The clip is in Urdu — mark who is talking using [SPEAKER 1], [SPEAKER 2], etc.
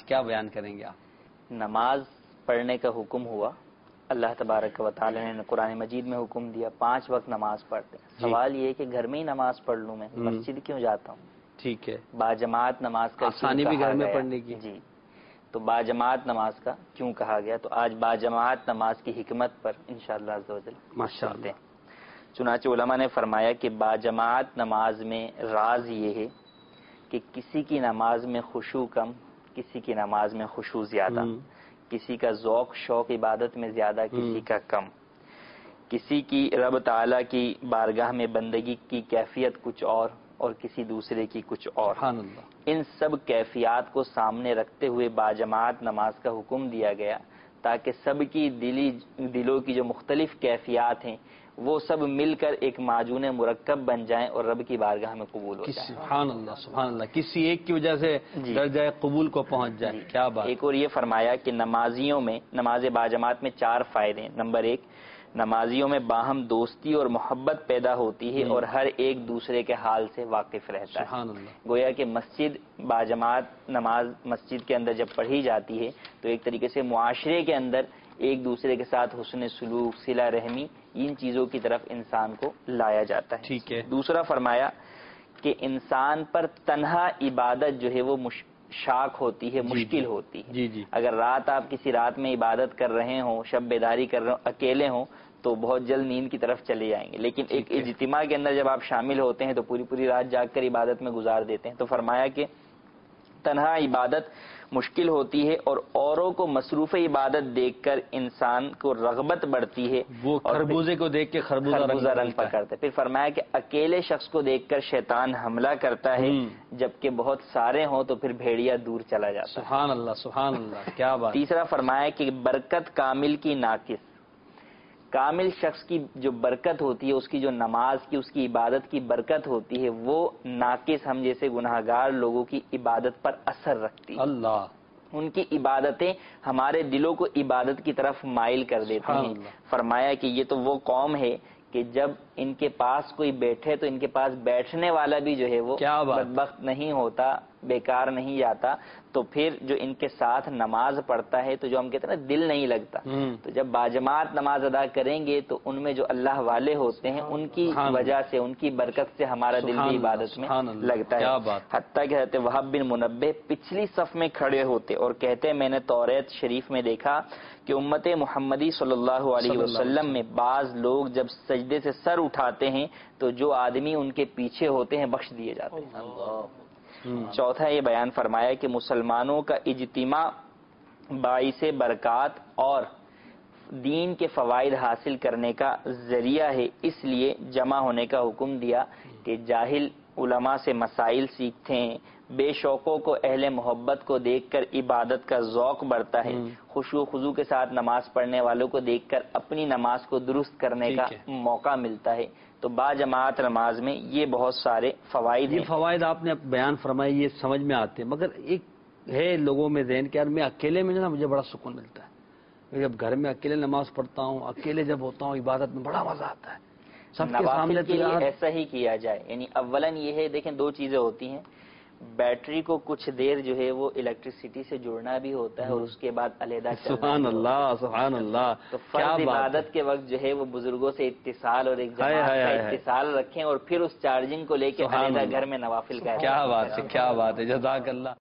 [SPEAKER 1] کیا بیان کریں گے آپ؟
[SPEAKER 2] نماز پڑھنے کا حکم ہوا، اللہ تبارک و تعالی نے قرآن مجید میں حکم دیا 5 وقت نماز پڑھتے ہیں۔ سوال یہ ہے کہ گھر میں ہی نماز پڑھ لوں، میں مسجد کیوں جاتا ہوں؟
[SPEAKER 1] ٹھیک ہے،
[SPEAKER 2] باجماعت نماز کا
[SPEAKER 1] آسانی بھی گھر میں پڑھنے کی۔
[SPEAKER 2] جی، تو باجماعت نماز کا کیوں کہا گیا؟ تو آج باجماعت نماز کی حکمت پر انشاءاللہ عز و جل
[SPEAKER 1] ماشاءاللہ۔
[SPEAKER 2] چنانچہ علماء نے فرمایا کہ باجماعت نماز میں راز یہ ہے کہ کسی کی نماز میں خشوع کم، کسی کی نماز میں خشوع زیادہ، کسی کا ذوق شوق عبادت میں زیادہ، کسی کا کم، کسی کی رب تعالی کی بارگاہ میں بندگی کی کیفیت کچھ اور کسی دوسرے کی کچھ اور۔
[SPEAKER 1] سبحان اللہ۔
[SPEAKER 2] ان سب کیفیات کو سامنے رکھتے ہوئے باجماعت نماز کا حکم دیا گیا تاکہ سب کی دلوں کی جو مختلف کیفیات ہیں وہ سب مل کر ایک معجون مرکب بن جائیں اور رب کی بارگاہ میں قبول ہو جائیں۔
[SPEAKER 1] سبحان اللہ سبحان اللہ، کسی ایک کی وجہ سے درجہ قبول کو پہنچ جائے۔ کیا بات۔
[SPEAKER 2] ایک اور یہ فرمایا کہ نمازیوں میں، نماز باجماعت میں 4 فائدے ہیں۔ نمبر 1، نمازیوں میں باہم دوستی اور محبت پیدا ہوتی ہے اور ہر ایک دوسرے کے حال سے واقف رہتا ہے۔
[SPEAKER 1] سبحان اللہ۔
[SPEAKER 2] گویا کہ مسجد باجماعت نماز مسجد کے اندر جب پڑھی جاتی ہے تو ایک طریقے سے معاشرے کے اندر ایک دوسرے کے ساتھ حسن سلوک، صلہ رحمی، ان چیزوں کی طرف انسان کو لایا جاتا ہے۔
[SPEAKER 1] ٹھیک ہے۔
[SPEAKER 2] دوسرا فرمایا کہ انسان پر تنہا عبادت جو ہے وہ شاق ہوتی ہے، مشکل ہوتی ہے۔
[SPEAKER 1] جی جی۔
[SPEAKER 2] اگر رات آپ کسی رات میں عبادت کر رہے ہوں، شب بیداری کر رہے ہوں، اکیلے ہوں تو بہت جلد نیند کی طرف چلے جائیں گے، لیکن ایک اجتماع کے اندر جب آپ شامل ہوتے ہیں تو پوری رات جاگ کر عبادت میں گزار دیتے ہیں۔ تو فرمایا کہ تنہا عبادت مشکل ہوتی ہے اور اوروں کو مصروف عبادت دیکھ کر انسان کو رغبت بڑھتی ہے،
[SPEAKER 1] وہ خربوزے کو دیکھ کے خربوزہ رنگ
[SPEAKER 2] پکڑتا ہے۔ پھر فرمایا کہ اکیلے شخص کو دیکھ کر شیطان حملہ کرتا ہے، جبکہ بہت سارے ہوں تو پھر بھیڑیا دور چلا جاتا ہے۔
[SPEAKER 1] سبحان اللہ سبحان اللہ، کیا بات۔
[SPEAKER 2] تیسرا فرمایا کہ برکت کامل کی ناقص، کامل شخص کی جو برکت ہوتی ہے، اس کی جو نماز کی، اس کی عبادت کی برکت ہوتی ہے، وہ ناقص ہم جیسے گناہگار لوگوں کی عبادت پر اثر رکھتی ہے۔
[SPEAKER 1] اللہ،
[SPEAKER 2] ان کی عبادتیں ہمارے دلوں کو عبادت کی طرف مائل کر دیتی ہیں۔ فرمایا کہ یہ تو وہ قوم ہے کہ جب ان کے پاس کوئی بیٹھے تو ان کے پاس بیٹھنے والا بھی جو ہے وہ بدبخت نہیں ہوتا، بیکار نہیں جاتا، تو پھر جو ان کے ساتھ نماز پڑھتا ہے تو جو ہم کہتے ہیں نا دل نہیں لگتا، تو جب باجماعت نماز ادا کریں گے تو ان میں جو اللہ والے ہوتے ہیں ان کی وجہ سے، ان کی برکت سے ہمارا دل بھی عبادت میں لگتا ہے۔ حتیٰ کہ حضرت وہب بن منبہ پچھلی صف میں کھڑے ہوتے اور کہتے میں نے توریت شریف میں دیکھا کہ امت محمدی صلی اللہ علیہ وسلم میں بعض لوگ جب سجدے سے سر اٹھاتے ہیں تو جو آدمی ان کے پیچھے ہوتے ہیں بخش دیے جاتے ہیں۔ چوتھا یہ بیان فرمایا کہ مسلمانوں کا اجتماع باعث برکات اور دین کے فوائد حاصل کرنے کا ذریعہ ہے، اس لیے جمع ہونے کا حکم دیا کہ جاہل علماء سے مسائل سیکھتے ہیں، بے شوقوں کو اہل محبت کو دیکھ کر عبادت کا ذوق بڑھتا ہے، خشوع و خضوع کے ساتھ نماز پڑھنے والوں کو دیکھ کر اپنی نماز کو درست کرنے کا موقع ملتا ہے۔ تو باجماعت نماز میں یہ بہت سارے فوائد ہیں۔
[SPEAKER 1] یہ فوائد آپ نے بیان فرمائے، یہ سمجھ میں آتے ہیں، مگر ایک ہے لوگوں میں ذہن کہ یار میں اکیلے میں جو نا مجھے بڑا سکون ملتا ہے، جب گھر میں اکیلے نماز پڑھتا ہوں، اکیلے جب ہوتا ہوں عبادت میں بڑا مزہ آتا ہے۔ سب کے سامنے
[SPEAKER 2] کے لیے ایسا ہی کیا جائے، یعنی اولاً یہ ہے، دیکھیں 2 چیزیں ہوتی ہیں، بیٹری کو کچھ دیر جو ہے وہ الیکٹریسٹی سے جڑنا بھی ہوتا ہے اور اس کے بعد علیحدہ
[SPEAKER 1] سبحان اللہ سبحان اللہ۔
[SPEAKER 2] تو فرض عبادت کے وقت جو ہے وہ بزرگوں سے اتصال اور ایک جماعت کا اتصال رکھیں اور پھر اس چارجنگ کو لے کے علیحدہ گھر میں نوافل کا۔
[SPEAKER 1] کیا بات ہے، کیا بات ہے، جزاک اللہ۔